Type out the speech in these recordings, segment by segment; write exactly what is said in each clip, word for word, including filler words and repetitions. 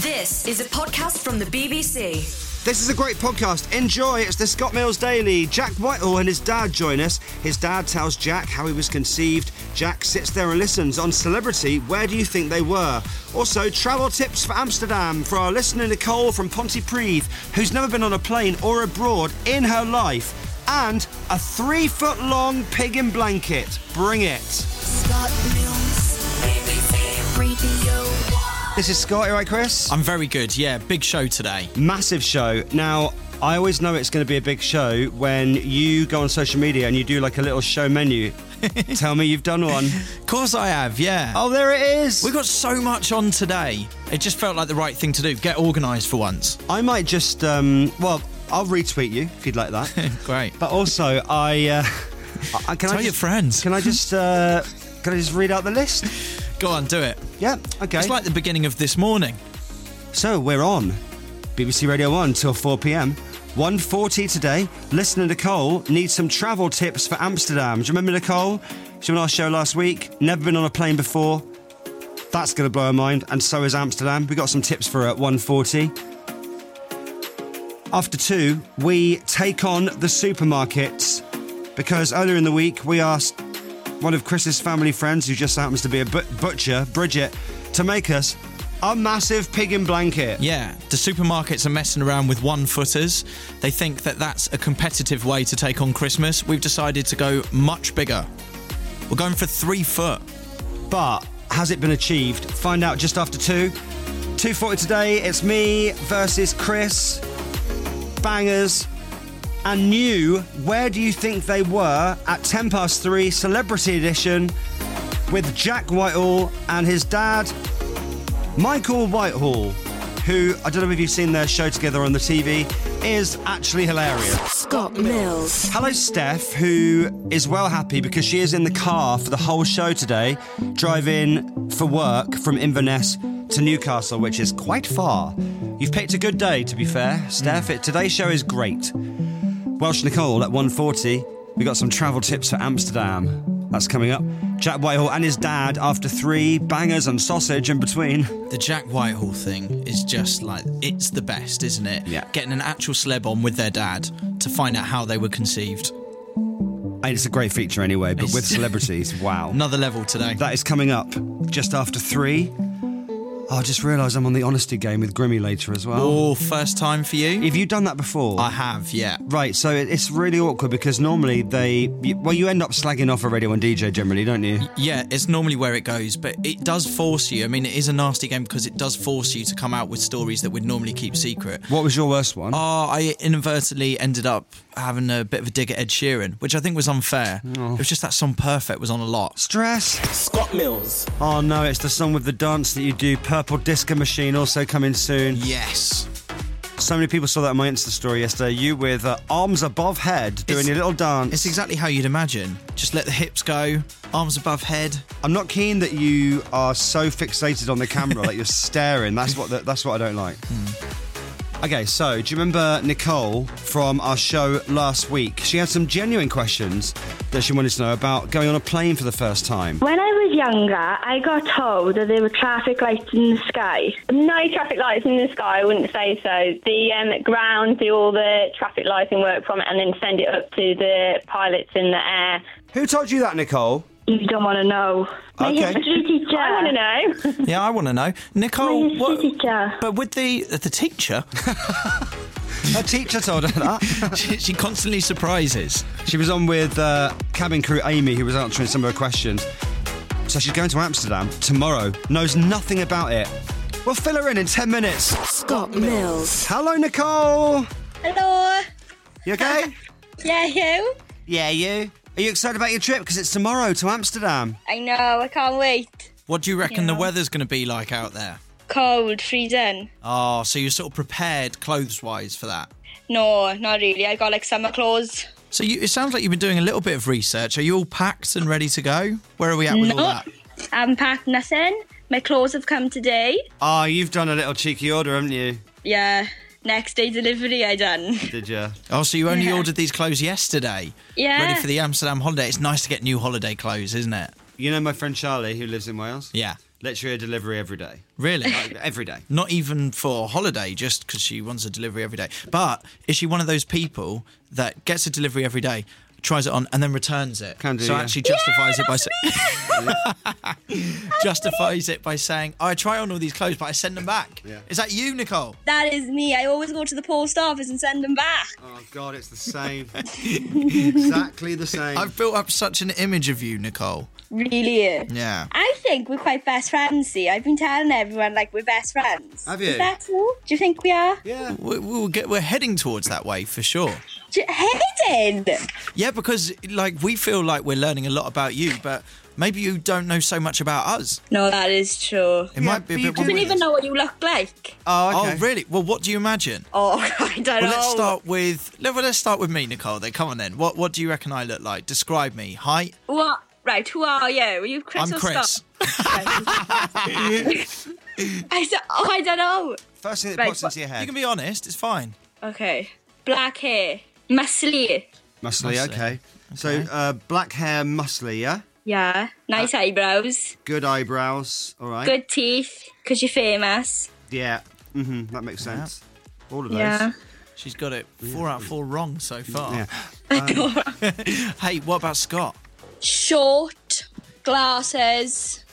This is a podcast from the B B C. This is a great podcast. Enjoy. It's the Scott Mills Daily. Jack Whitehall and his dad join us. His dad tells Jack how he was conceived. Jack sits there and listens. On Celebrity, where do you think they were? Also, travel tips for Amsterdam for our listener Nicole from Pontypridd, who's never been on a plane or abroad in her life. And a three-foot-long pig in blanket. Bring it. Scott Mills, B B C Radio. This is Scott. You right, Chris? I'm very good, yeah. Big show today. Massive show. Now, I always know it's going to be a big show when you go on social media and you do like a little show menu. Tell me you've done one. Of course I have, yeah. Oh, there it is. We've got so much on today. It just felt like the right thing to do. Get organised for once. I might just, um, well, I'll retweet you if you'd like that. Great. But also, I, uh, I can Tell I your just, friends. Can I just, uh, can I just read out the list? Go on, do it. Yeah, okay. It's like the beginning of this morning. So we're on B B C Radio one till four p.m. one forty today. Listener Nicole needs some travel tips for Amsterdam. Do you remember Nicole? She was on our show last week. Never been on a plane before. That's going to blow her mind. And so is Amsterdam. We got some tips for her at one forty. After two, we take on the supermarkets because earlier in the week we asked one of Chris's family friends, who just happens to be a but- butcher, Bridget, to make us a massive pig in blanket. Yeah, the supermarkets are messing around with one-footers. They think that that's a competitive way to take on Christmas. We've decided to go much bigger. We're going for three foot. But has it been achieved? Find out just after two. two forty today, it's me versus Chris. Bangers. And new, where do you think they were at ten past three, Celebrity Edition, with Jack Whitehall and his dad, Michael Whitehall, who, I don't know if you've seen their show together on the T V, is actually hilarious. Scott Mills. Hello, Steph, who is well happy because she is in the car for the whole show today, driving for work from Inverness to Newcastle, which is quite far. You've picked a good day, to be fair, Steph. It, today's show is great. Welsh Nicole at one forty. We got some travel tips for Amsterdam. That's coming up. Jack Whitehall and his dad after three, bangers and sausage in between. The Jack Whitehall thing is just like, it's the best, isn't it? Yeah. Getting an actual celeb on with their dad to find out how they were conceived. And it's a great feature anyway, but with celebrities, wow. Another level today. That is coming up just after three. Oh, I just realised I'm on the honesty game with Grimmy later as well. Oh, first time for you? Have you done that before? I have, yeah. Right, so it- it's really awkward because normally they... you- Well, you end up slagging off a radio and D J generally, don't you? Yeah, it's normally where it goes, but it does force you. I mean, it is a nasty game because it does force you to come out with stories that we'd normally keep secret. What was your worst one? Oh, I inadvertently ended up having a bit of a dig at Ed Sheeran, which I think was unfair. Oh. It was just that song Perfect was on a lot. Stress. Scott Mills. Oh no, it's the song with the dance that you do. Purple Disco Machine also coming soon. Yes. So many people saw that on my Insta story yesterday. You with uh, arms above head doing It's- your little dance. It's exactly how you'd imagine. Just let the hips go, arms above head. I'm not keen that you are so fixated on the camera that you're staring. That's what the, that's what I don't like. Okay, so do you remember Nicole from our show last week? She had some genuine questions that she wanted to know about going on a plane for the first time. When I was younger, I got told that there were traffic lights in the sky. No traffic lights in the sky, I wouldn't say so. The um, ground do all the traffic lighting work from it and then send it up to the pilots in the air. Who told you that, Nicole? You don't want to know. My Okay. history teacher. I want to know. Yeah, I want to know. My Nicole, history what... teacher. But with the the teacher, Her teacher told her that. she, she constantly surprises. She was on with uh, cabin crew Amy, who was answering some of her questions. So she's going to Amsterdam tomorrow. Knows nothing about it. We'll fill her in in ten minutes. Scott Mills. Hello, Nicole. Hello. You okay? Yeah, you? Yeah, you. Are you excited about your trip? Because it's tomorrow to Amsterdam. I know, I can't wait. What do you reckon the Yeah. weather's going to be like out there? Cold, freezing. Oh, so you're sort of prepared clothes-wise for that? No, not really. I got like summer clothes. So you, it sounds like you've been doing a little bit of research. Are you all packed and ready to go? Where are we at with No. all that? I haven't packed nothing. My clothes have come today. Oh, you've done a little cheeky order, haven't you? Yeah, next day delivery I done. Did you? Oh, so you only Yeah. ordered these clothes yesterday? Yeah. Ready for the Amsterdam holiday. It's nice to get new holiday clothes, isn't it? You know my friend Charlie, who lives in Wales? Yeah. Literally a delivery every day. Really? Like, every day. Not even for a holiday, just because she wants a delivery every day. But is she one of those people that gets a delivery every day, tries it on, and then returns it? Can do, so yeah. actually justifies it by saying justifies it by saying, oh, I try on all these clothes, but I send them back. Yeah. Is that you, Nicole? That is me. I always go to the post office and send them back. Oh, God, it's the same. Exactly the same. I've built up such an image of you, Nicole. Really? Yeah. I think we're quite best friends, see. I've been telling everyone, like, we're best friends. Have you? Is that true? Do you think we are? Yeah. We- We'll get, we're heading towards that way for sure. Do you- Hayden! Yeah, because like we feel like we're learning a lot about you, but maybe you don't know so much about us. No, that is true. It might be a but you bit I don't weird. even know what you look like. Oh, okay. Oh, really? Well, what do you imagine? Oh, I don't Well, know. let's start with. Well, let's start with me, Nicole. Then come on, then. What What do you reckon I look like? Describe me. Height. What? Right, who are you? Are you Chris I'm or Chris. Scott? I, don't, oh, I don't know. First thing that Right, pops into your You head. can be honest. It's fine. Okay. Black hair. Muscly. Muscly, Muscly. okay. So, Okay. uh, black hair, muscly, yeah? Yeah. Nice Uh, eyebrows. Good eyebrows, all right? Good teeth, because you're famous. Yeah. Mm-hmm, that makes sense. All of those. Yeah. She's got it four out of four wrong so far. Yeah. Hey, what about Scott? Short. Glasses.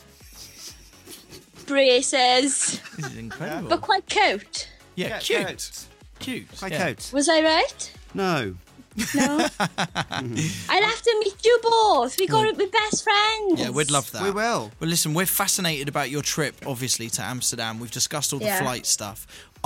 Braces. This is incredible. But quite cute. yeah, Yeah, cute. cute. Cute. Quite yeah. cute. Was I right? No. No. I'd have to meet you both. We got to be best friends. Yeah, we'd love that. We will. Well, listen, we're fascinated about your trip, obviously, to Amsterdam. We've discussed all the Yeah. flight stuff.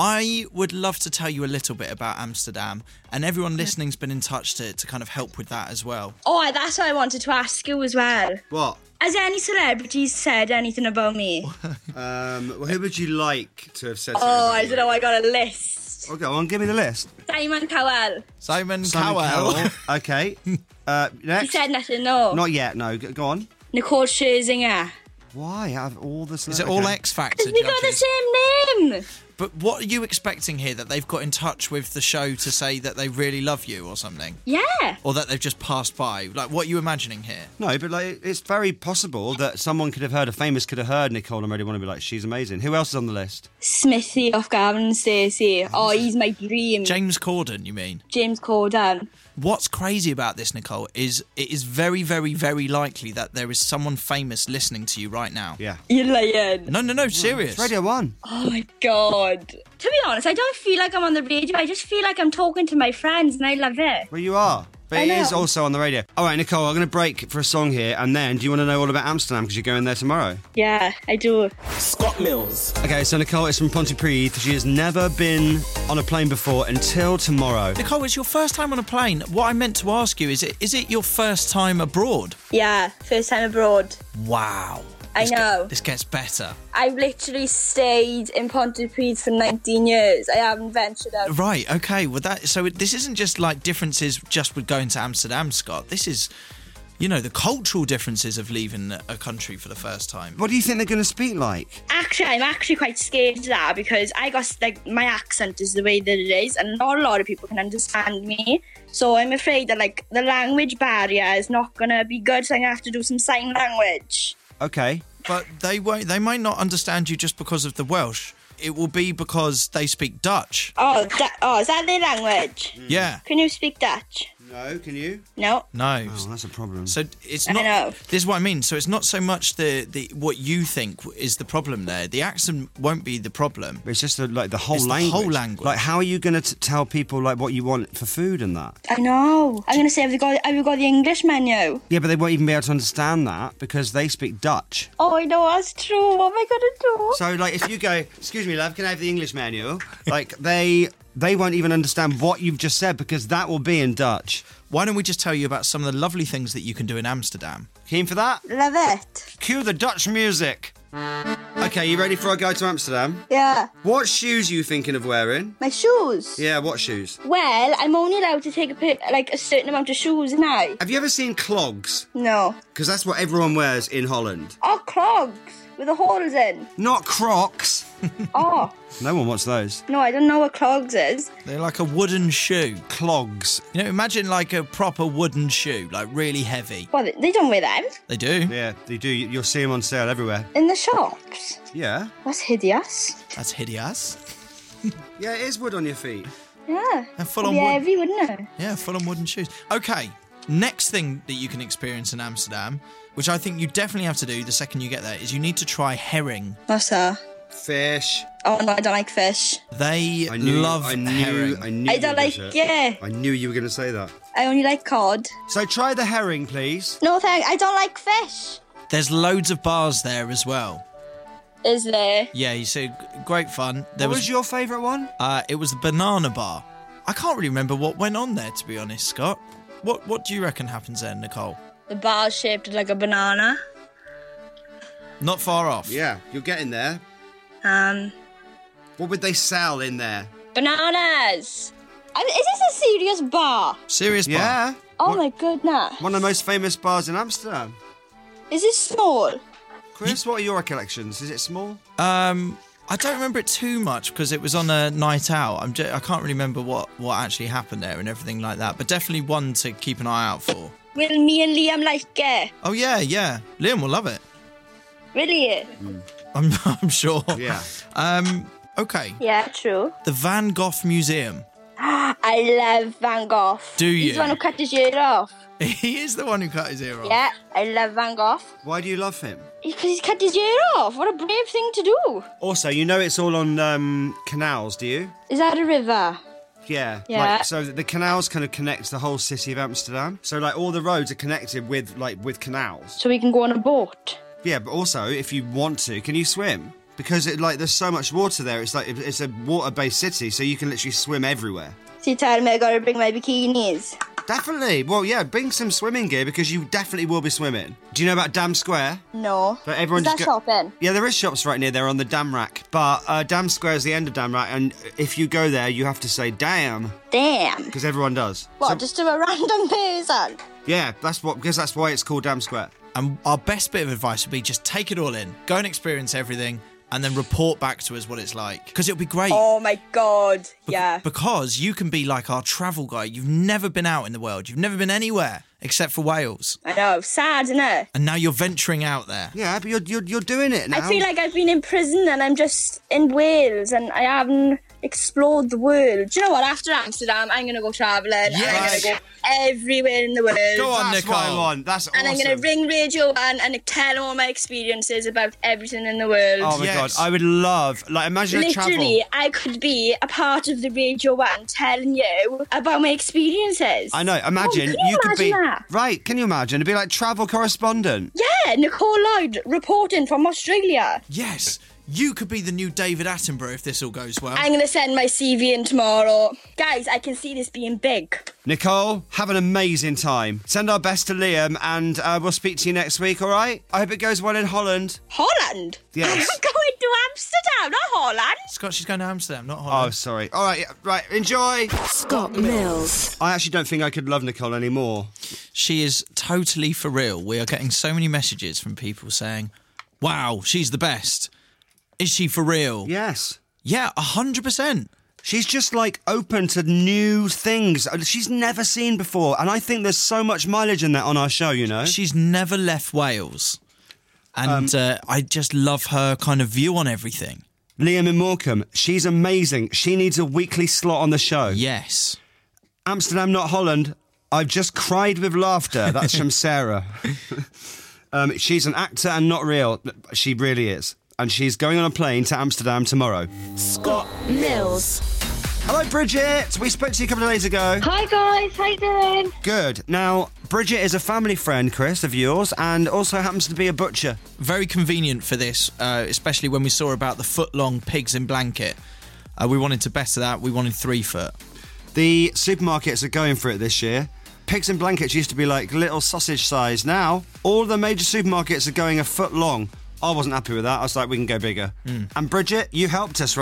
I would love to tell you a little bit about Amsterdam, and everyone listening's been in touch to, to kind of help with that as well. Oh, that's what I wanted to ask you as well. What? Has any celebrities said anything about me? Um, well, who would you like to have said something Oh, about I you? don't know. I got a list. Oh, go on, give me the list. Simon Cowell. Simon, Simon Cowell. Cowell. Okay. Uh, He next. said nothing, no. Not yet, no. Go, go on. Nicole Scherzinger. Why? Out of all the... Is it all X Factor We got the judges? same name. But what are you expecting here? That they've got in touch with the show to say that they really love you or something? Yeah. Or that they've just passed by? Like, what are you imagining here? No, but like it's very possible that someone could have heard, a famous could have heard Nicole and really want to be like, she's amazing. Who else is on the list? Smithy off Gavin and Stacey. Oh, he's my dream. James Corden, you mean? James Corden. What's crazy about this, Nicole, is it is very, very, very likely that there is someone famous listening to you right now. Yeah. You're lying. No, no, no, serious. It's Radio One. Oh my god. To be honest, I don't feel like I'm on the radio. I just feel like I'm talking to my friends and I love it. Well, you are. But I it is know. also on the radio. All right, Nicole, I'm going to break for a song here, and then do you want to know all about Amsterdam because you're going there tomorrow? Yeah, I do. Scott Mills. Okay, so Nicole is from Pontypridd. She has never been on a plane before until tomorrow. Nicole, it's your first time on a plane. What I meant to ask you is, it is it your first time abroad? Yeah, first time abroad. Wow. I This ge- know. this gets better. I've literally stayed in Pontypridd for nineteen years. I haven't ventured out. Right, okay. Well, that so it, this isn't just like differences just with going to Amsterdam, Scott. This is, you know, the cultural differences of leaving a country for the first time. What do you think they're going to speak like? Actually, I'm actually quite scared of that because I got, like, my accent is the way that it is and not a lot of people can understand me. So I'm afraid that, like, the language barrier is not going to be good, so I'm going to have to do some sign language. Okay. But they won't. They might not understand you just because of the Welsh. It will be because they speak Dutch. Oh, that, oh, is that their language? Yeah. Can you speak Dutch? No, can you? No. No. Oh, that's a problem. So it's I not. know. This is what I mean. So it's not so much the, the what you think is the problem there. The accent won't be the problem. It's just the, like the whole It's the language. whole language. Like, how are you going to tell people like what you want for food and that? I know. I'm going to say, have we got, have we got the English menu? Yeah, but they won't even be able to understand that because they speak Dutch. Oh, I know, that's true. What am I going to do? So, like, if you go, excuse me, love, can I have the English menu? Like, they they won't even understand what you've just said because that will be in Dutch. Why don't we just tell you about some of the lovely things that you can do in Amsterdam? Keen for that? Love it. Cue the Dutch music. Okay, you ready for our guide to Amsterdam? Yeah. What shoes are you thinking of wearing? My shoes. Yeah, what shoes? Well, I'm only allowed to take a pic, like a certain amount of shoes now. Have you ever seen clogs? No. Because that's what everyone wears in Holland. Oh, clogs. with the holes in. Not Crocs. Oh, No one wants those. no, I don't know what clogs is. They're like a wooden shoe. Clogs. You know, imagine like a proper wooden shoe, like really heavy. Well, they- they don't wear them They do. Yeah, they do. You'll see them on sale everywhere. in the shops. Yeah. That's hideous. That's hideous. Yeah, it is wood on your feet. Yeah. And full It'd on be wood. heavy, wouldn't it? Yeah, full on wooden shoes. Okay, next thing that you can experience in Amsterdam, which I think you definitely have to do the second you get there, is you need to try herring. What's that? Fish. Oh, no, I don't like fish. They I knew, love I knew, herring. I knew I you don't were like gonna it. say it. I knew you were going to say that. I only like cod. So try the herring, please. No, thank. I don't like fish. There's loads of bars there as well. Is there? Yeah, you see, g- great fun. There What was, was your favourite one? uh, it was the banana bar. I can't really remember what went on there, to be honest, Scott. What What do you reckon happens there, Nicole? The bar's shaped like a banana. Not far off. Yeah, you're getting there. Um, What would they sell in there? bananas. Uh, Is this a serious bar? Serious bar. Yeah. Oh One- my goodness. One of the most famous bars in Amsterdam. Is this small? Chris, what are your recollections? Is it small? Um, I don't remember it too much because it was on a night out. I'm just, I can't really remember what, what actually happened there and everything like that. But definitely one to keep an eye out for. Will me and Liam like it? Oh yeah, yeah. Liam will love it. Really? I'm, I'm sure. Yeah. Um. Okay. Yeah, true. The Van Gogh Museum. I love Van Gogh. Do He's you? the one who cut his ear off. He is the one who cut his ear off. Yeah, I love Van Gogh. Why do you love him? Because he's cut his ear off. What a brave thing to do. Also, you know it's all on um, canals, do you? Is that a river? Yeah. Yeah. Like, so the canals kind of connect the whole city of Amsterdam. So like all the roads are connected with like with canals. So we can go on a boat. Yeah, but also if you want to, can you swim? Because it like there's so much water there. It's like it's a water-based city, so you can literally swim everywhere. So you tell me I gotta bring my bikinis. Definitely. Well, yeah, bring some swimming gear because you definitely will be swimming. Do you know about Dam Square? No. But everyone Is that just go- shopping? Yeah, there is shops right near there on the Dam Rack. But uh, Dam Square is the end of Dam Rack, and if you go there, you have to say damn Damn. because everyone does. What, So- just to a random person? yeah, that's what because that's why it's called Dam Square. And our best bit of advice would be just take it all in, go and experience everything, and then report back to us what it's like. Because it'll be great. Oh my god. Yeah. Because you can be like our travel guy. You've never been out in the world. You've never been anywhere except for Wales. I know. Sad, isn't it? And now you're venturing out there. Yeah, but you're you're, you're doing it now. I feel like I've been in prison and I'm just in Wales and I haven't explored the world. Do you know what? After Amsterdam, I'm going to go travelling. Yes. I'm going to go everywhere in the world. Go on, that's Nicole. what I want. That's And awesome. I'm going to ring Radio one and tell them all my experiences about everything in the world. Oh my Yes. god, I would love like imagine a Literally, travel. I could be a part of the Radio one telling you about my experiences. I know. Imagine Oh, can you could be imagine that? right. Can you imagine? It'd be like travel correspondent. Yeah, Nicole Lloyd reporting from Australia. Yes, you could be the new David Attenborough if this all goes well. I'm going to send my C V in tomorrow. Guys, I can see this being big. Nicole, have an amazing time. Send our best to Liam, and uh, we'll speak to you next week. All right? I hope it goes well in Holland. Holland? Yes. I'm going to Amsterdam, not Holland. Scott, she's going to Amsterdam, not Oh, Holland. sorry. All right, yeah, right. Enjoy. Scott Mills. I actually don't think I could love Nicole anymore. She is totally for real. We are getting so many messages from people saying, wow, she's the best. Is she for real? Yes. Yeah, one hundred percent. She's just like open to new things she's never seen before, and I think there's so much mileage in that on our show. You know. She's never left Wales. And uh, I just love her kind of view on everything. Liam in Morecambe, she's amazing. She needs a weekly slot on the show. Yes. Amsterdam, not Holland. I've just cried with laughter. That's from Sarah. um, she's an actor and not real. She really is. And she's going on a plane to Amsterdam tomorrow. Scott Mills. Hello, Bridget. We spoke to you a couple of days ago. Hi guys, how you doing? Good. Now, Bridget is a family friend, Chris, of yours, and also happens to be a butcher. Very convenient for this, uh, especially when we saw about the foot-long pigs in blanket. Uh, we wanted to better that. We wanted three foot. The supermarkets are going for it this year. Pigs in blankets used to be like little sausage size. Now, all the major supermarkets are going a foot long. I wasn't happy with that. I was like, we can go bigger. Mm. And Bridget, you helped us, right?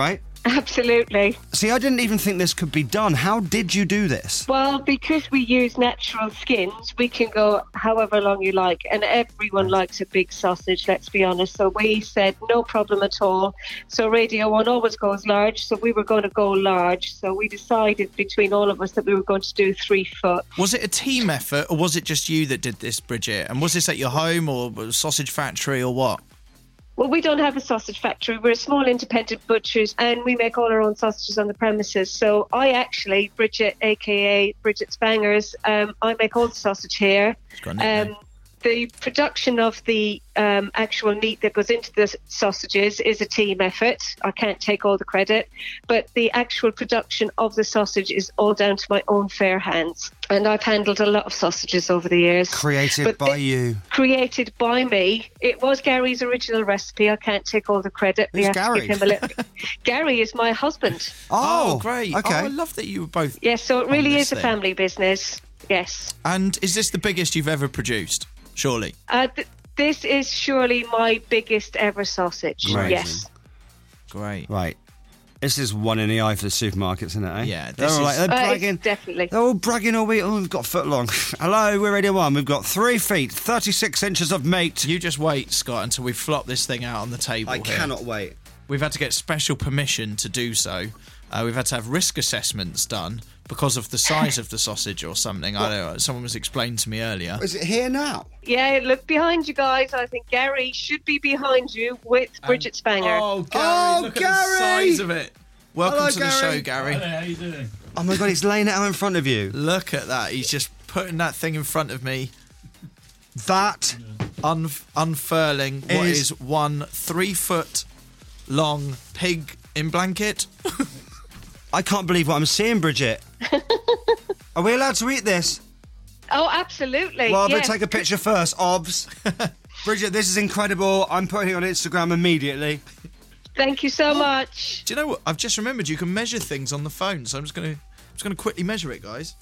Absolutely. See, I didn't even think this could be done. How did you do this? Well, because we use natural skins, we can go however long you like. And everyone likes a big sausage, let's be honest. So we said no problem at all. So Radio one always goes large. So we were going to go large. So we decided between all of us that we were going to do three foot. Was it a team effort or was it just you that did this, Bridget? And was this at your home or a sausage factory or what? Well, we don't have a sausage factory. We're a small independent butchers and we make all our own sausages on the premises. So I actually, Bridget, a k a. Bridget's Bangers, um, I make all the sausage here. Got a nickname. Um, the production of the um, actual meat that goes into the sausages is a team effort. I can't take all the credit, but the actual production of the sausage is all down to my own fair hands. And I've handled a lot of sausages over the years. Created But by it- you. Created by me. It was Gary's original recipe. I can't take all the credit. We Who's have Gary? to give him a little. Gary is my husband. Oh, great. Okay. Oh, I love that you were both. Yes, so it really On is this a thing. family business. Yes. And is this the biggest you've ever produced? Surely. Uh, th- this is surely my biggest ever sausage. Amazing. Yes. Great. Right. This is one in the eye for the supermarkets, isn't it? Eh? Yeah, They're this all is- like, they're Uh, bragging. it's definitely. They're all bragging all week. Oh, we've got a foot long. Hello, we're Radio One. We've got three feet, thirty-six inches of meat. You just wait, Scott, until we flop this thing out on the table. I here. cannot wait. We've had to get special permission to do so. Uh, we've had to have risk assessments done because of the size of the sausage or something. I don't know. Someone was explained to me earlier. Is it here now? Yeah, look behind you guys. I think Gary should be behind you with Bridget Spanger. Oh, Gary! Oh, look Gary! at the size of it. Welcome Hello, to the Gary. show, Gary. How you doing? Oh my God, he's laying it out in front of you. Look at that. He's just putting that thing in front of me, That un- unfurling what Is- is one three foot long pig in blanket. I can't believe what I'm seeing, Bridget. Are we allowed to eat this? Oh, absolutely. Well, I'm yes. going to take a picture first, obs. Bridget, this is incredible. I'm putting it on Instagram immediately. Thank you so much. Do you know what? I've just remembered you can measure things on the phone, so I'm just gonna just gonna quickly measure it, guys.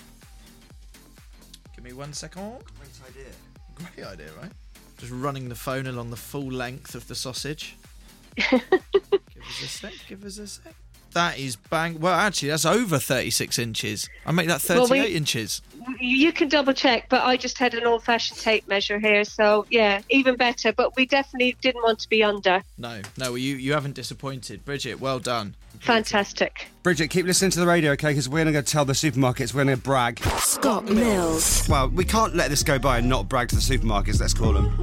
Give me one second. Great idea. Great idea, right? Just running the phone along the full length of the sausage. Give us a sec. Give us a sec. That is bang. Well, actually, that's over thirty-six inches. I make that Well, thirty-eight we- inches. You can double check, but I just had an old-fashioned tape measure here, so yeah, even better. But we definitely didn't want to be under. No, no, you you haven't disappointed, Bridget. Well done. Fantastic. Bridget, keep listening to the radio, okay? Because we're going to go tell the supermarkets, we're going to brag. Scott Mills. Well, we can't let this go by and not brag to the supermarkets, let's call them.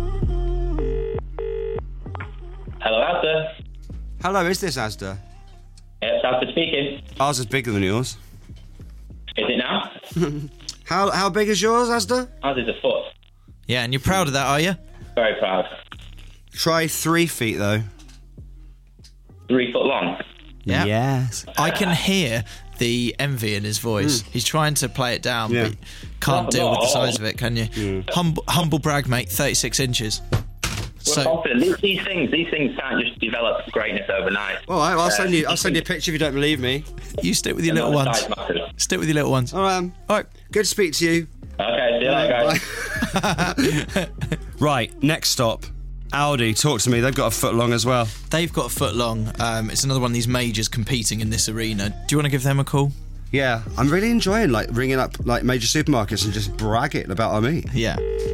Hello, Asda. Hello, is this Asda? Yes, Asda speaking. Ours is bigger than yours. Is it now? How how big is yours, Asda? Ours is a foot. Yeah, and you're proud of that, are you? Very proud. Try three feet, though. Three foot long. Yeah. Yes. I can hear the envy in his voice. He's trying to play it down, Yeah. but can't Not deal with the at all. size of it, can you? Humble, humble brag, mate. thirty-six inches. We're So confident. These, these things, these things can't just develop greatness overnight. All right, well, I'll Uh, send you. I'll these send you a things- picture if you don't believe me. you stick with your the little ones. size matters. Stick with your little ones. All right. um, All right. Good to speak to you. Okay, see you later, guys. Right, next stop. Audi, talk to me. They've got a foot long as well. They've got a foot long. Um, it's another one of these majors competing in this arena. Do you want to give them a call? Yeah, I'm really enjoying like ringing up like major supermarkets and just bragging about our meat. Yeah.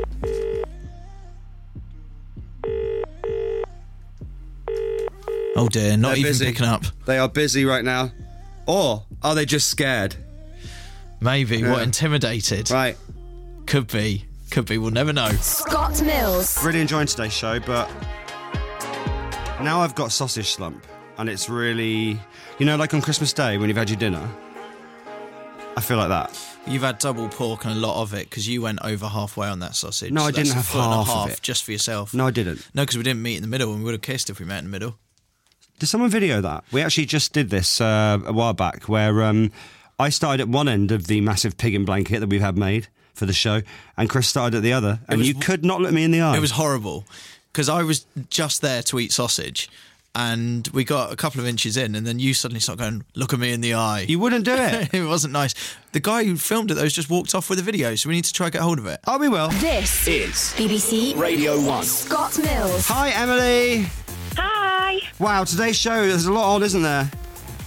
Oh dear, not They're even busy. picking up. They are busy right now. Or are they just scared? Maybe. Yeah. What, intimidated? Right. Could be. Could be. We'll never know. Scott Mills. Really enjoying today's show, but now I've got sausage slump, and it's really, you know, like on Christmas Day when you've had your dinner. I feel like that. You've had double pork and a lot of it because you went over halfway on that sausage. No, I That's didn't a have foot and a half of half it. just for yourself. No, I didn't. No, because we didn't meet in the middle and we would have kissed if we met in the middle. Did someone video that? We actually just did this uh, a while back, where um, I started at one end of the massive pig in blanket that we've had made for the show, and Chris started at the other, and was- you could not look me in the eye. It was horrible because I was just there to eat sausage and we got a couple of inches in and then you suddenly start going, look at me in the eye. You wouldn't do it. It wasn't nice. The guy who filmed it, though, just walked off with a video, so we need to try and get hold of it. Oh, we will. This Is B B C Radio One. Scott Mills. Hi, Emily. Hi. Wow, today's show, there's a lot on, isn't there?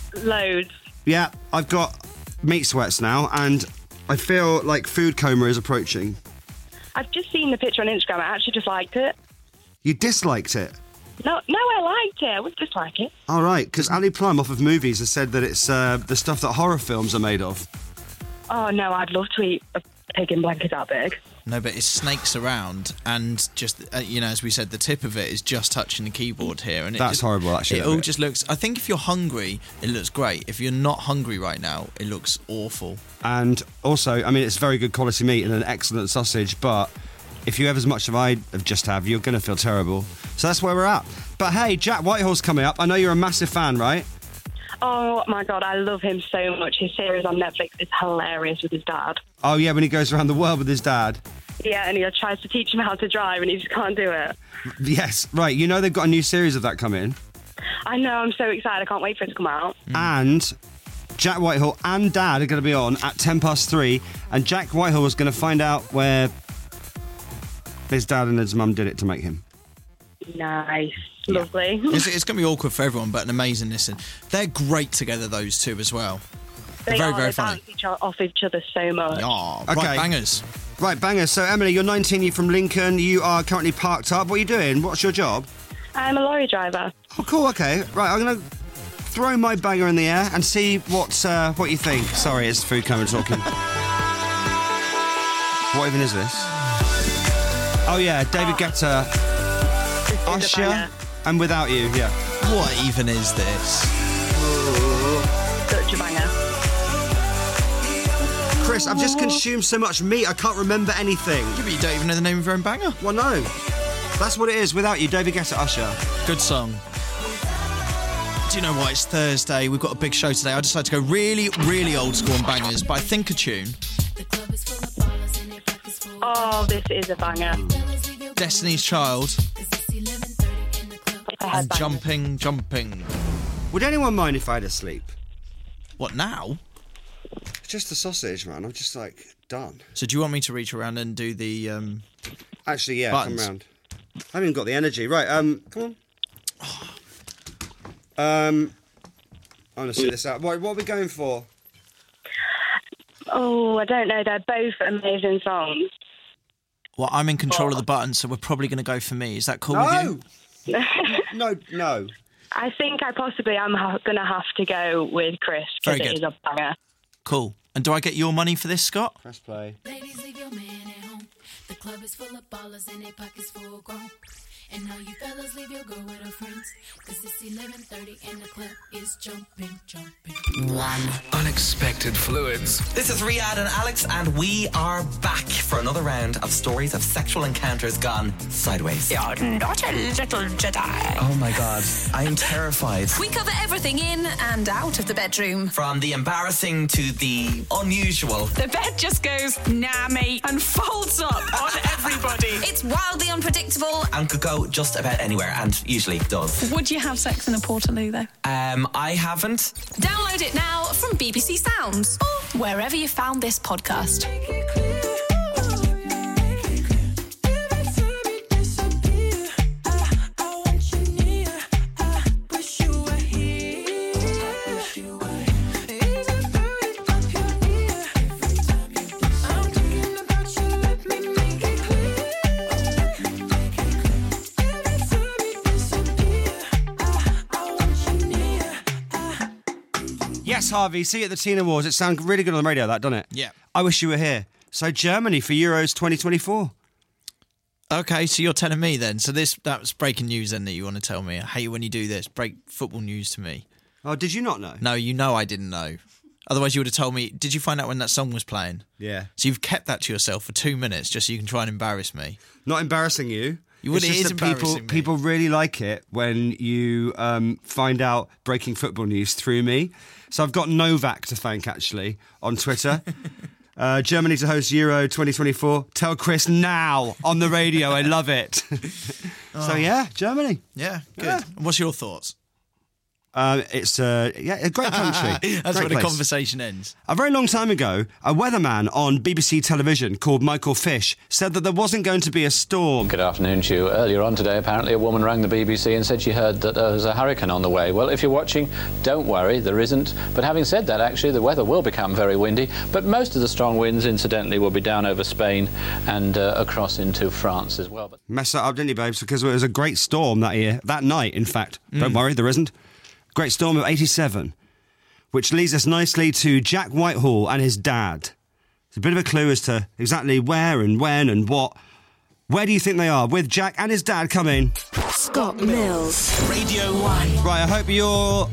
Loads. Yeah, I've got meat sweats now, and I feel like food coma is approaching. I've just seen the picture on Instagram. I actually just liked it. You disliked it? No, no, I liked it. I wouldn't dislike it. All right, because Ali Plum off of Movies has said that it's uh, the stuff that horror films are made of. Oh, no, I'd love to eat a pig in blanket that big. No, but it snakes around, and just uh, you know, as we said, the tip of it is just touching the keyboard here, and it That's just, horrible, actually, It that all bit. just looks. I think if you're hungry, it looks great. If you're not hungry right now, it looks awful. And also, I mean, it's very good quality meat and an excellent sausage, but if you have as much as I have just have, you're going to feel terrible. So that's where we're at. But hey, Jack Whitehall's coming up. I know you're a massive fan, right? Oh, my God, I love him so much. His series on Netflix is hilarious with his dad. Oh, yeah, when he goes around the world with his dad. Yeah, and he tries to teach him how to drive, and he just can't do it. Yes, right. You know they've got a new series of that coming. I know, I'm so excited. I can't wait for it to come out. And Jack Whitehall and Dad are going to be on at ten past three, and Jack Whitehall is going to find out where his dad and his mum did it to make him. Nice. Lovely. It's, it's going to be awkward for everyone, but an amazing listen. They're great together, those two as well. They're They very, are, very they funny. bounce each o- off each other so much. Oh, Okay. right, bangers. Right, bangers. So, Emily, you're nineteen, you're from Lincoln, you are currently parked up. What are you doing? What's your job? I'm a lorry driver. Oh, cool, okay. Right, I'm going to throw my banger in the air and see what, uh, what you think. Sorry, it's food coma talking. What even is this? Oh, yeah, David Guetta, This is a Usher, banger. and Without You, yeah. What even is this? Such a banger. Chris, I've just consumed so much meat, I can't remember anything. Yeah, but you don't even know the name of your own banger. Well, no. That's what it is, Without You, David Guetta, Usher. Good song. Do you know what? It's Thursday. We've got a big show today. I decided to go really, really old school on bangers, but I think a tune. Oh, this is a banger. Destiny's Child I had and bangers. Jumping, Jumping. Would anyone mind if I had a sleep? What now? It's just the sausage, man. I'm just, like, done. So do you want me to reach around and do the... Um... Actually, yeah, Buttons. come round. I haven't even got the energy. Right, um, come on. Um, I'm going to see this out. What, what are we going for? Oh, I don't know. They're both amazing songs. Well, I'm in control of the buttons, so we're probably going to go for me. Is that cool with you? No! no, no. I think I possibly am ha- going to have to go with Chris Very because it good. is a banger. Cool. And do I get your money for this, Scott? Press play. Ladies, leave your man at home. The club is full of ballers and their pockets full grown. And all you fellas leave your girl with her friends. Cause it's eleven thirty and the club is jumping, jumping. One. Unexpected fluids. This is Riyadh and Alex, and we are back for another round of stories of sexual encounters gone sideways. You're not a little Jedi. Oh my god, I am terrified. We cover everything in and out of the bedroom. From the embarrassing to the unusual. The bed just goes, nah, mate, and folds up on everybody. It's wildly unpredictable. And could go just about anywhere, and usually does. Would you have sex in a Portaloo, though? Um, I haven't. Download it now from B B C Sounds or wherever you found this podcast. Yes, Harvey, see you at the Teen Awards. It sounds really good on the radio, that, doesn't it? Yeah. I wish you were here. So, Germany for Euros twenty twenty-four. Okay, so you're telling me then. So this that was breaking news then that you want to tell me. I hate when you do this. Break football news to me. Oh, did you not know? No, you know I didn't know. Otherwise you would have told me. Did you find out when that song was playing? Yeah. So you've kept that to yourself for two minutes just so you can try and embarrass me. Not embarrassing you. You would- It's it just is that people, embarrassing me. people really like it when you um, find out breaking football news through me. So I've got Novak to thank, actually, on Twitter. uh, Germany to host Euro twenty twenty-four. Tell Chris now on the radio. I love it. So, yeah, Germany. Yeah, good. Yeah. And what's your thoughts? Uh, it's uh, yeah, a great country. That's Great where the place. conversation ends. A very long time ago, a weatherman on B B C television called Michael Fish said that there wasn't going to be a storm. Good afternoon to you. Earlier on today, apparently a woman rang the B B C and said she heard that there was a hurricane on the way. Well, if you're watching, don't worry, there isn't. But having said that, actually, the weather will become very windy, but most of the strong winds, incidentally, will be down over Spain and uh, across into France as well. But Mess that up, didn't you, babes? Because it was a great storm that year, that night, in fact. Mm. Don't worry, there isn't. Great storm of eighty-seven, which leads us nicely to Jack Whitehall and his dad. It's a bit of a clue as to exactly where and when and what. Where do you think they are? With Jack and his dad coming. Scott Mills. Radio one. Right, I hope you're...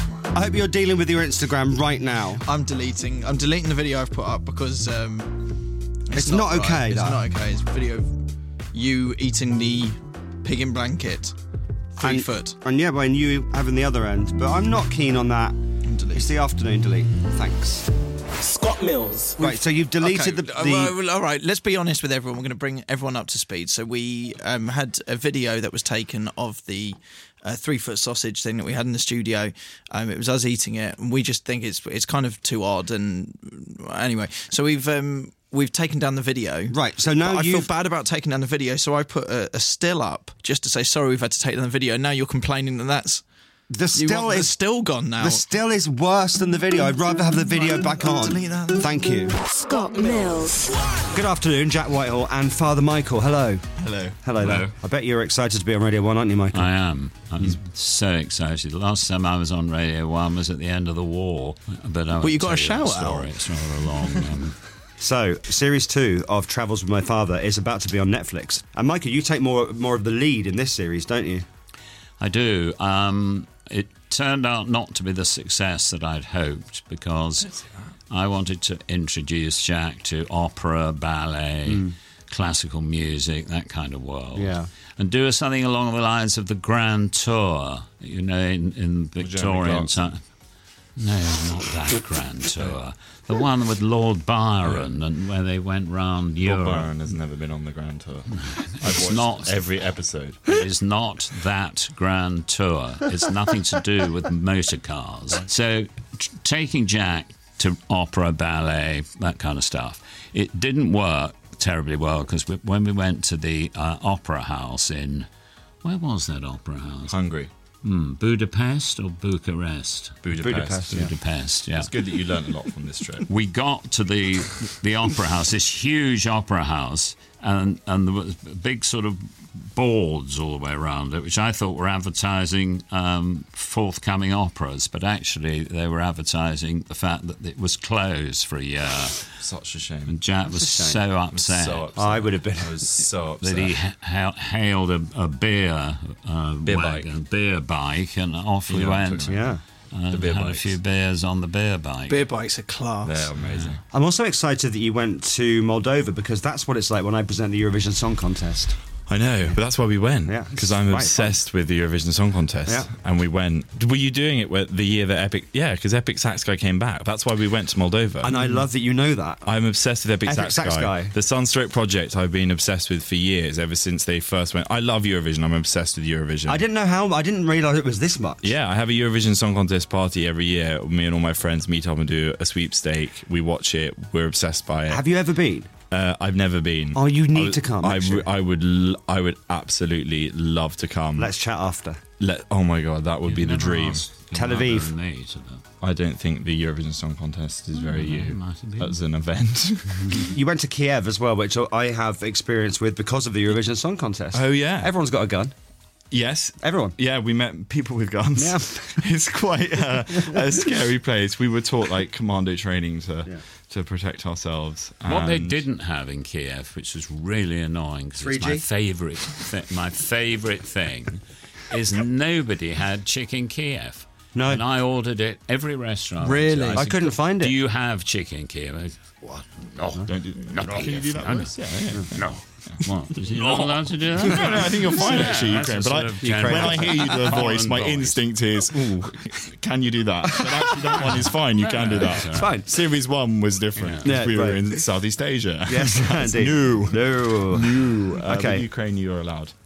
I hope you're dealing with your Instagram right now. I'm deleting. I'm deleting the video I've put up because um, it's, It's not right. okay, It's though. not okay. It's a video of you eating the pig in blanket, three and, foot. And yeah, when you having the other end. But I'm not keen on that. It's the afternoon delete. Thanks. Scott Mills. Right, so you've deleted Okay, the... uh, the well, well, all right, let's be honest with everyone. We're going to bring everyone up to speed. So we um, had a video that was taken of the uh, three-foot sausage thing that we had in the studio. Um, it was us eating it, and we just think it's it's kind of too odd. And anyway, so we've um, we've taken down the video. Right, so now But I feel you've... bad about taking down the video, so I put a, a still up just to say sorry. We've had to take down the video. Now you're complaining that that's The you still want the is still gone now. The still is worse than the video. I'd rather have the video back on. Delete that. Thank you. Scott Mills. Good afternoon, Jack Whitehall and Father Michael. Hello. Hello. Hello there. Hello. I bet you're excited to be on Radio one, aren't you, Michael? I am. I'm so excited. The last time I was on Radio one was at the end of the war. But I Well, you won't got a tell shout the out. story. It's rather long. Um, So, series two of Travels with My Father is about to be on Netflix. And Michael, you take more more of the lead in this series, don't you? I do. Um, it turned out not to be the success that I'd hoped because I wanted to introduce Jack to opera, ballet, Mm. classical music, that kind of world. Yeah. And do something along the lines of the Grand Tour, you know, in, in Victorian time. No, not that Grand Tour. The one with Lord Byron and where they went round Europe. Lord Byron has never been on the Grand Tour. I've It's watched not every episode. It is not that Grand Tour. It's nothing to do with motor cars. So, t- taking Jack to opera, ballet, that kind of stuff, it didn't work terribly well because we, when we went to the uh, opera house in, where was that opera house? Hungary. Hmm, Budapest or Bucharest? Budapest. Budapest, yeah. Budapest, yeah. It's good that you learned a lot from this trip. We got to the the opera house, this huge opera house, and and there was big sort of boards all the way around it, which I thought were advertising um, forthcoming operas, but actually they were advertising the fact that it was closed for a year. Such a shame. And Jack was so upset. So upset. I would have been. I was so upset. That he ha- hailed a, a beer, uh, Beer wagon, beer bike, and off we You know what I'm went. talking about. Yeah. And The beer had bikes. a few beers on the beer bike. Beer bikes are class. They're amazing. I'm also excited that you went to Moldova because that's what it's like when I present the Eurovision Song Contest. I know, but that's why we went. Yeah, because it's I'm right obsessed with the Eurovision Song Contest. Yeah. And we went. Were you doing it with the year that Epic? Yeah, because Epic Sax Guy came back. That's why we went to Moldova. And I love that you know that. I'm obsessed with Epic, Epic Sax, Sax Guy. Guy. The Sunstroke project I've been obsessed with for years, ever since they first went. I love Eurovision. I'm obsessed with Eurovision. I didn't know how, I didn't realise it was this much. Yeah, I have a Eurovision Song Contest party every year. Me and all my friends meet up and do a sweepstake. We watch it. We're obsessed by it. Have you ever been? Uh, I've never been. Oh, you need I, to come, I, actually. I would. l- I would absolutely love to come. Let's chat after. Let, oh my god, that would be the Never dream. asked your Tel mother Aviv. and me to that. I don't think the Eurovision Song Contest is very Mm, you it might have been. as an event. You went to Kiev as well, which I have experience with because of the Eurovision Song Contest. Oh yeah, Everyone's got a gun. yes, Everyone. yeah. We met people with guns. Yeah. It's quite a, a scary place. We were taught like commando training to Yeah. to protect ourselves. What they and- didn't have in Kiev, which was really annoying, because it's my three G? favourite, th- my favourite thing, is nobody had chicken Kiev. No. And I ordered it every restaurant. Really? I I said, couldn't find it. Do you have chicken Kiev? What? No. Don't do, Not can you do that? No, no. voice? Yeah, yeah. No. What? Is he not allowed to do that? No, no, I think you're fine Yeah, actually, that's Ukraine. a But sort I, of general when I hear you do the voice, my common voice. instinct is, ooh, can you do that? But actually, that one is fine. You can do that. It's fine. Series one was different. Yeah. we Yeah, were right. in Southeast Asia. Yes, That's indeed. new. No. New. Uh, Okay. but Ukraine, you are allowed.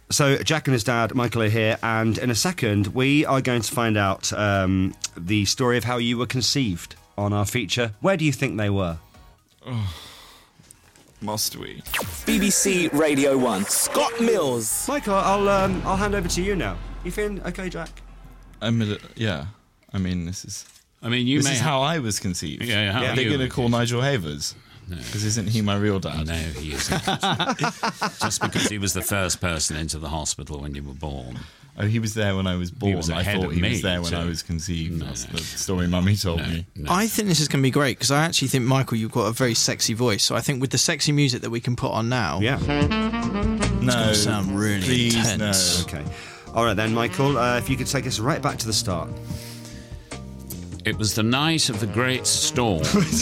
So Jack and his dad, Michael, are here, and in a second we are going to find out um, the story of how you were conceived on our feature. Where do you think they were? Oh, must we? B B C Radio one, Scott Mills. Michael, I'll um, I'll hand over to you now. You feeling okay, Jack? I'm a, yeah. I mean, this is. I mean, you this may is ha- how I was conceived. Yeah, how Are they you going to were call Nigel Havers? No. Because isn't he my real dad? No, he isn't. Just because he was the first person into the hospital when you were born. Oh, he was there when I was born. He was I ahead thought of he me, was there when too. I was conceived. No. That's the story Mummy told No, me. no. I think this is going to be great because I actually think, Michael, you've got a very sexy voice. So I think with the sexy music that we can put on now, Yeah. it's No, going to sound really please, intense. no. Okay. All right then, Michael. Uh, if you could take us right back to the start. It was the night of the great storm.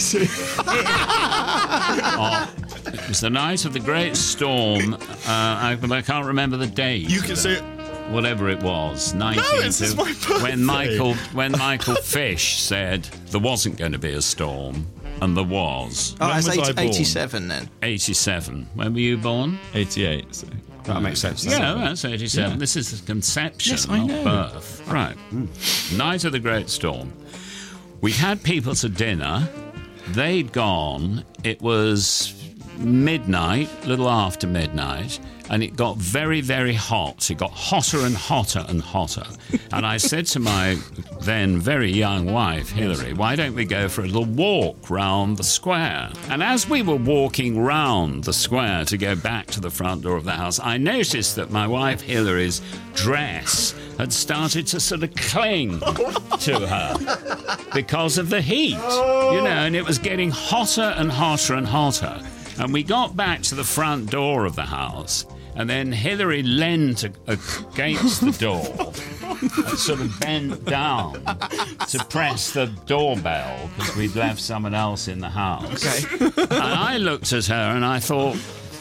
Oh, it was the night of the great storm. Uh, I, but I can't remember the date. You can say. Whatever it was, nineteenth this is of- my birthday. when Michael when Michael Fish said there wasn't going to be a storm, and there was. Oh, When it's was I eighty, born? eighty-seven then. eighty-seven. When were you born? eighty-eight. So. That makes sense. Yeah, doesn't it? that's eighty-seven. Yeah. This is the conception, Yes, I not know. birth. Right. Night of the great storm. We had people to dinner. They'd gone. It was midnight, little after midnight, and it got very, very hot. It got hotter and hotter and hotter. And I said to my then very young wife, Hilary, why don't we go for a little walk round the square? And as we were walking round the square to go back to the front door of the house, I noticed that my wife Hilary's dress had started to sort of cling to her because of the heat, you know, and it was getting hotter and hotter and hotter. And we got back to the front door of the house, and then Hilary leaned against the door and sort of bent down to press the doorbell because we'd left someone else in the house. Okay. And I looked at her and I thought,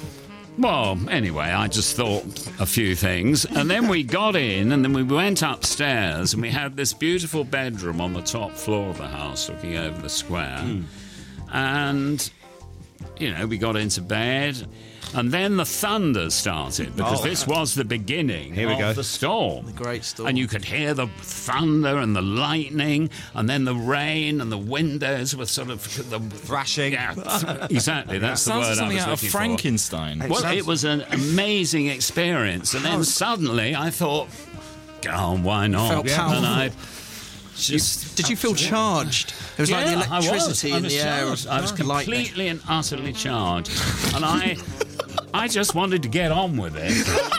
well, anyway, I just thought a few things. And then we got in and then we went upstairs and we had this beautiful bedroom on the top floor of the house looking over the square. Mm. And, you know, we got into bed. And then the thunder started because Oh. this was the beginning Here we of go. the storm. The great storm. And you could hear the thunder and the lightning and then the rain and the windows were sort of the Thrashing. Yeah, exactly. That's the Sounds word like something I was out of looking for. Frankenstein. Well, it was an amazing experience, and then suddenly I thought, "Go on, why not?" Felt powerful. And I just Did you feel charged? It was like the Yeah, I was. electricity I in was the air. charged. I was lightning. completely and utterly charged, and I, I just wanted to get on with it,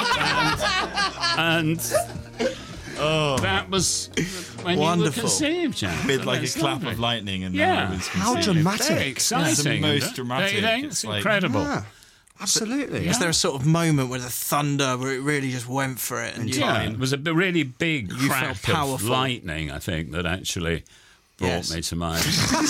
and, and Oh, that was when Wonderful. you were conceived, Jack. with like a That's clap lovely. of lightning and Yeah. then I was How conceived. dramatic. Very Yeah, exciting. it's the most Don't dramatic. you think? It's It's like- incredible. Yeah. Absolutely. Is there a sort of moment where the thunder, where it really just went for it, and you Yeah, it was a b- really big You crack felt of powerful. lightning, I think, that actually brought Yes. me to my...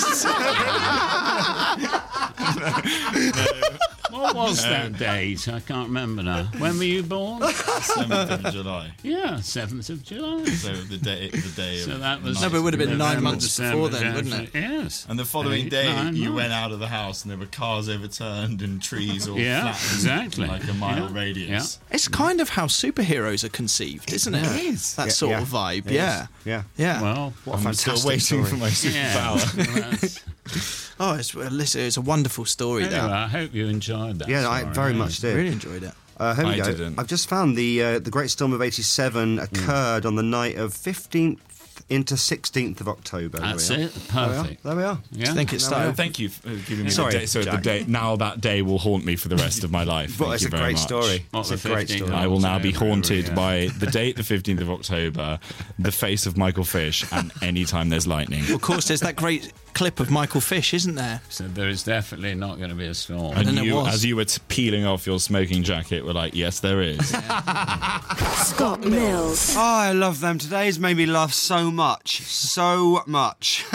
What was that date? I can't remember now. When were you born? seventh of July. Yeah, seventh of July. So the day, the day So of that was... No, but it would have been nine November, months December, before then, January. wouldn't it? Yes. And the following Eight, day, nine you months. went out of the house and there were cars overturned and trees all Yeah, flattened exactly. like a mile Yeah, radius. It's kind of how superheroes are conceived, isn't it? Yeah. It is. That Yeah, sort yeah. of vibe, It yeah. is. Yeah. Yeah. Well, What a I'm fantastic still waiting story. for my yeah. superpower. Well, that's- Oh, it's, well, listen, it's a wonderful story, anyway, that. I hope you enjoyed that. Yeah, I story. very much did. Really enjoyed it. Uh, here we I go. didn't. I've just found the uh, the Great Storm of eighty-seven occurred on the night of fifteenth into sixteenth of October. There That's we are. it. Perfect. There we are. Yeah. I think it There we started. are. Thank you for giving me Sorry, the day. So the Jack. day now that day will haunt me for the rest of my life. But Thank it's you a very great much. story. What, It's the a great fifteenth? story. I will now be October, haunted yeah. by the date, the fifteenth of October, the face of Michael Fish, and any time there's lightning. Of course, there's that great clip of Michael Fish, isn't there? So there is definitely not going to be a storm. And then it you, was. as you were t- peeling off your smoking jacket, were like, "Yes, there is." Scott Mills. Oh, I love them. Today's made me laugh so much. So much.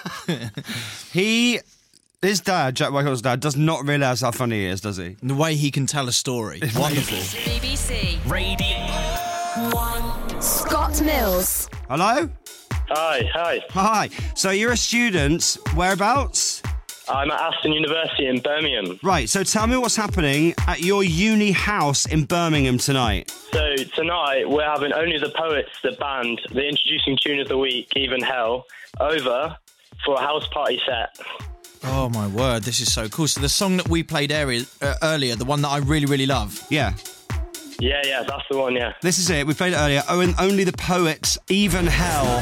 he, his dad, Jack Michael's dad, does not realise how funny he is, does he? The way he can tell a story. Wonderful. B B C Radio one. Scott Mills. Hello? Hi, hi. Hi. So you're a student. Whereabouts? I'm at Aston University in Birmingham. Right, so tell me what's happening at your uni house in Birmingham tonight. So tonight we're having Only the Poets, the band, the introducing tune of the week, Even Hell, over for a house party set. Oh my word, this is so cool. So the song that we played area, uh, earlier, the one that I really, really love. Yeah. Yeah, yeah, that's the one, yeah. This is it. We played it earlier. Oh, and Only the Poets, Even Hell.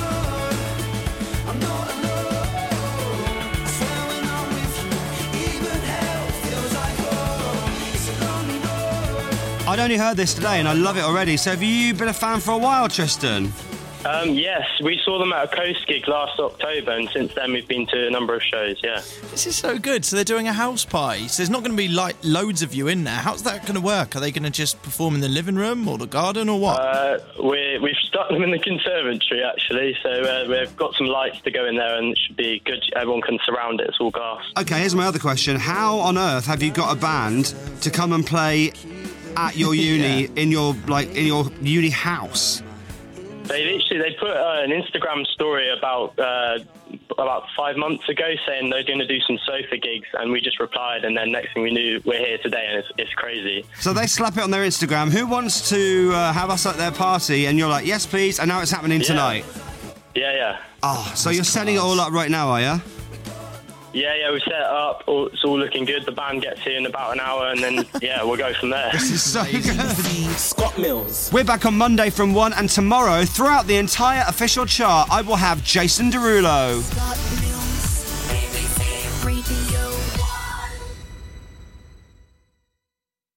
I'd only heard this today and I love it already. So have you been a fan for a while, Tristan? Um, yes, we saw them at a Coast gig last October, and since then we've been to a number of shows, yeah. This is so good. So they're doing a house party. So there's not going to be like loads of you in there. How's that going to work? Are they going to just perform in the living room or the garden or what? Uh, we we've stuck them in the conservatory, actually, so uh, we've got some lights to go in there and it should be good. Everyone can surround it. It's all glass. Okay, here's my other question. How on earth have you got a band to come and play at your uni, yeah. in your like in your uni house? They literally they put uh, an Instagram story about uh, about five months ago saying they're going to do some sofa gigs, and we just replied, and then next thing we knew, we're here today, and it's, it's crazy. So they slap it on their Instagram. Who wants to uh, have us at their party? And you're like, yes, please. And now it's happening yeah. tonight. Yeah, yeah. Oh, so you're setting it all up right now, are you? Yeah, yeah, we've set it up. All, it's all looking good. The band gets here in about an hour, and then, yeah, we'll go from there. This is so good. Scott Mills. We're back on Monday from one, and tomorrow, throughout the entire official chart, I will have Jason Derulo.